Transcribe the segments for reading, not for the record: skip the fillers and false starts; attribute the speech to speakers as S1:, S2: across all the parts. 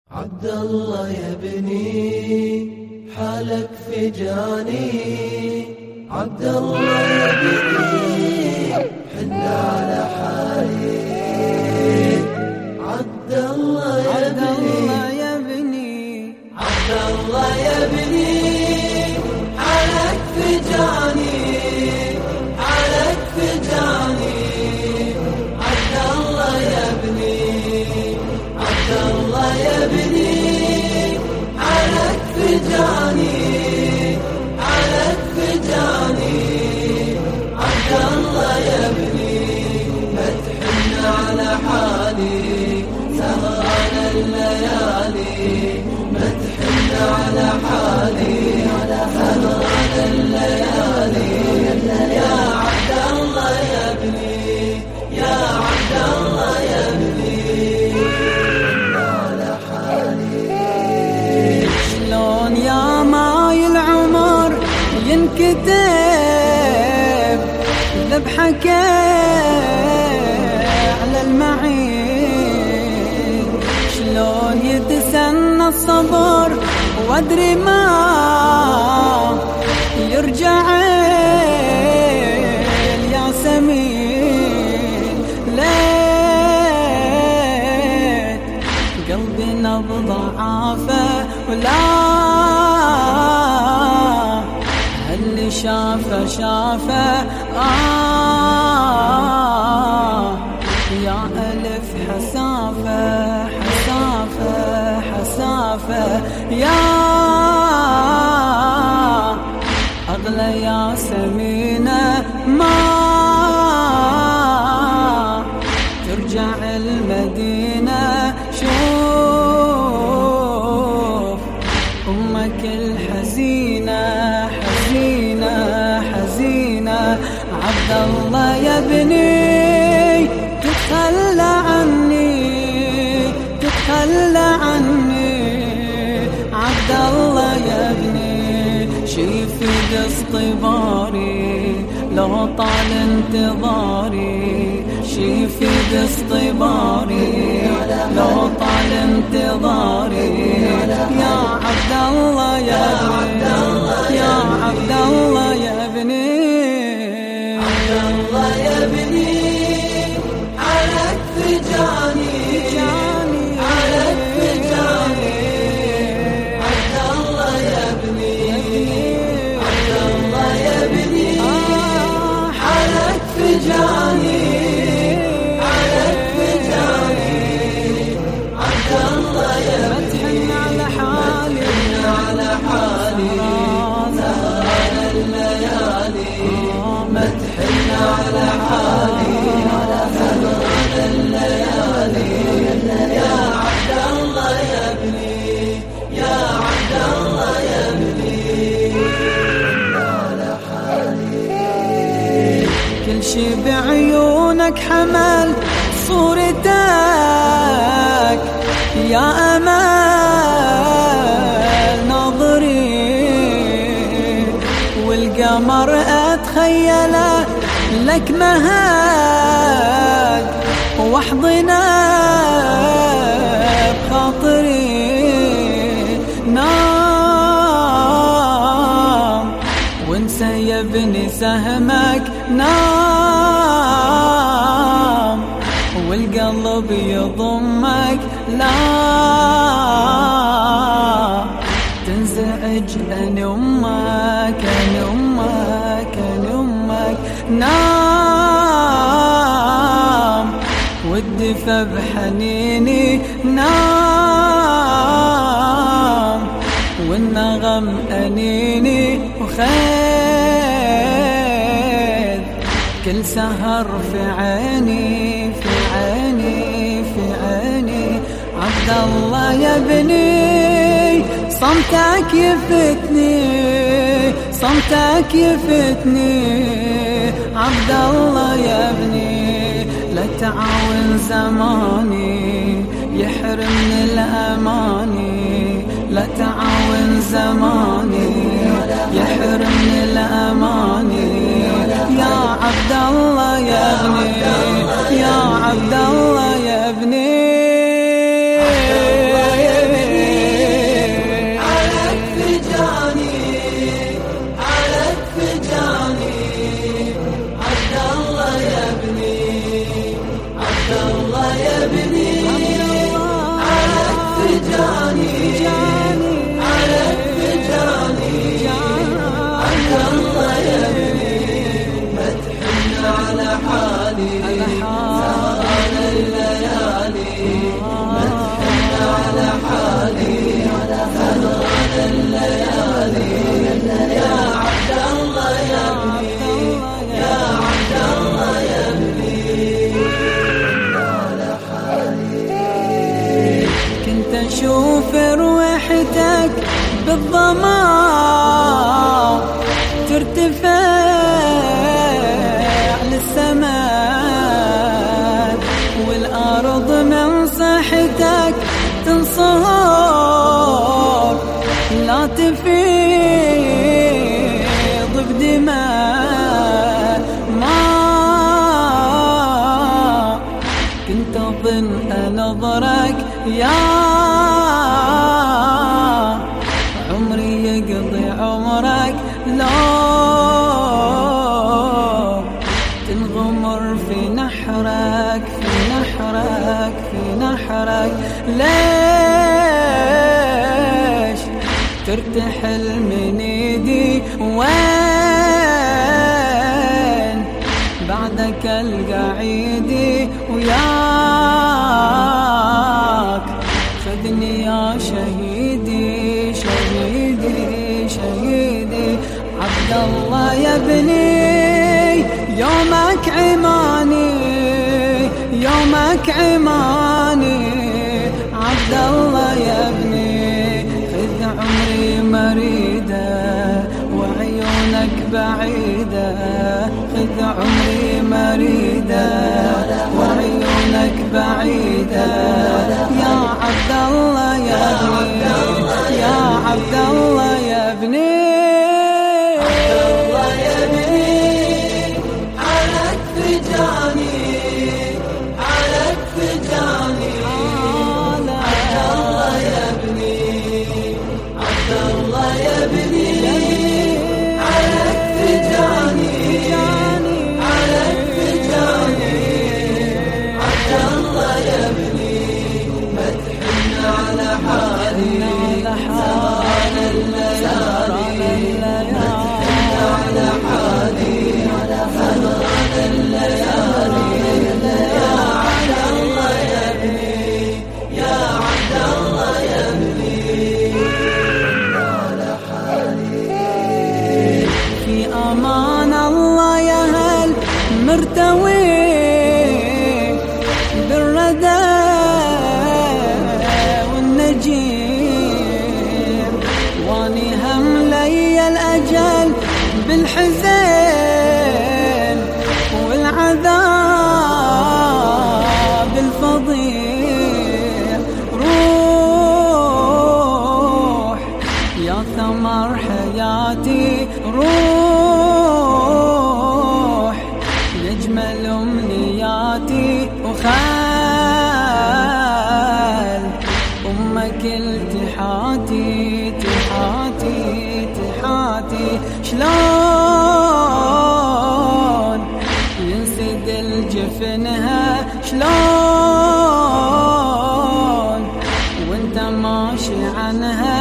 S1: عبد الله يا ابني حالك فجاني، عبد الله يا ابني حن على حالي، عبد الله يا ابني، عبد الله يا ابني حالك فجاني، حالك فجاني، عبد الله يا ابني، عبد الله يا ابني حالك فجاني، حالك فجاني، عبد الله يا ابني ما تحن على حالي، سهران الليالي ما تحن على حالي، سهران الليالي يا عبد الله يا ابني، يا عبد الله يا ابني
S2: شلون يا ماي العمر ينكتب ذبحك على المعين، شلون يتسنى الصبر وادري ما يرجع الياسمين، ليت قلبي نبض عافه ولا اللي شافه يا ألف حسافة يا أغلى يا سمينة ما ترجع المدينة، شوف أمك الحزينة حزينة، عبد الله يا ابني تتخلى عني، عبد الله يا ابني شيفي باصطباري لو طال انتظاري، شيفي باصطباري لو طال انتظاري، يا عبد الله يا ابني، يا عبد الله يا ابني،
S1: عبد الله يا ابني حالك فجاني، حالك فجاني، عبد الله يا ابني، عبد الله يا ابني حالك فجاني، حالك فجاني، عبد الله يا ابني
S2: على حالي،
S1: على حالي، سهران الليالي ما تحن على حالي، سهران الليالي يا عبد الله يا ابني، يا عبد الله يا ابني على حالي،
S2: كل شي بعيونك حمل صورتك يا أمل ناظري، والقمر أتخيله لك مهد واحضنه بخاطري، نام وانسى يا ابني سهمك، نام والقلب يضمك، لا تنزعج أنا أمك، نام والدفى بحنيني، نام والنغم أنيني، وخير كل سهر في عيني، عبد الله يا ابني صمتك يفتني، عبد الله يا ابني لا تعاون زماني يحرمني الأماني، لا تعاون زماني يحرمني الأماني، يا عبد الله يا ابني، يا عبد الله يا ابني.
S1: جاني على جاني عبد الله يا ابني ما تحن على حالي سهران الليالي ما تحن على حالي سهران الليالي يا عبد الله يا ابني يا عبد الله يا ابني على حالي
S2: كنت اشوف روحتك بالظما ترتفع للسماء والارض من صحتك تنصهر لا تفيض بدماء ما كنت اظن انظرك يا عمري يقضي عمرك لو تنغمر في نحرك في نحرك في نحرك ليش ترتحل من ايدي وين بعدك القعيدي وياك خذني يا شهيدي شهيدي شهيدي عبد الله يا ابني يومك عماني يومك عماني عبد الله يا ابني خذ عمري مريدة وعيونك بعيدة خذ عمري مريدة وعيونك بعيدة يا عبد الله يا ابني يا عبد الله يا ابني مرتوي بالردى والنجير واني هم لي الأجل بالحزين والعذاب الفظيع روح يا ثمر حياتي روح يجمل أمنياتي وخال أمك التحاتي تحاتي تحاتي شلون ينسد الجفنها شلون وانت ماشي عنها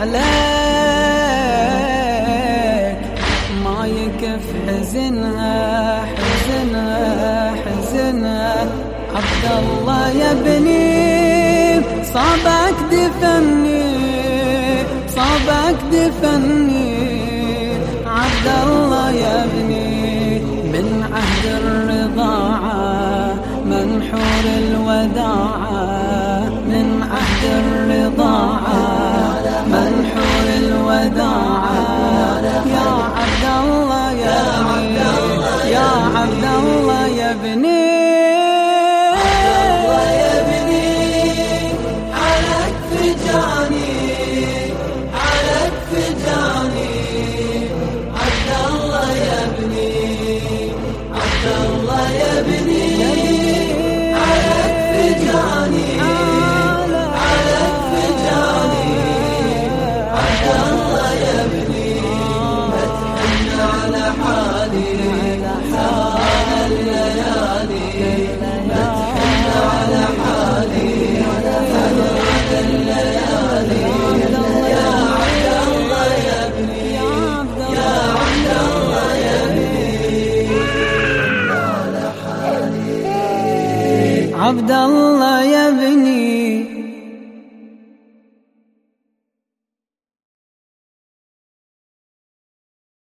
S2: عليك ما يكف حزنها حزنها حزنها عبد الله يا ابني صابك دفني صابك دفني عبد الله يا ابني من عهد الرضاعة منحور الوداعة من عهد الرضاعة منحور الوداعة يا عبد الله يا ابني يا عبد الله يا ابني
S1: على كفجاني
S2: عبد الله يا ابني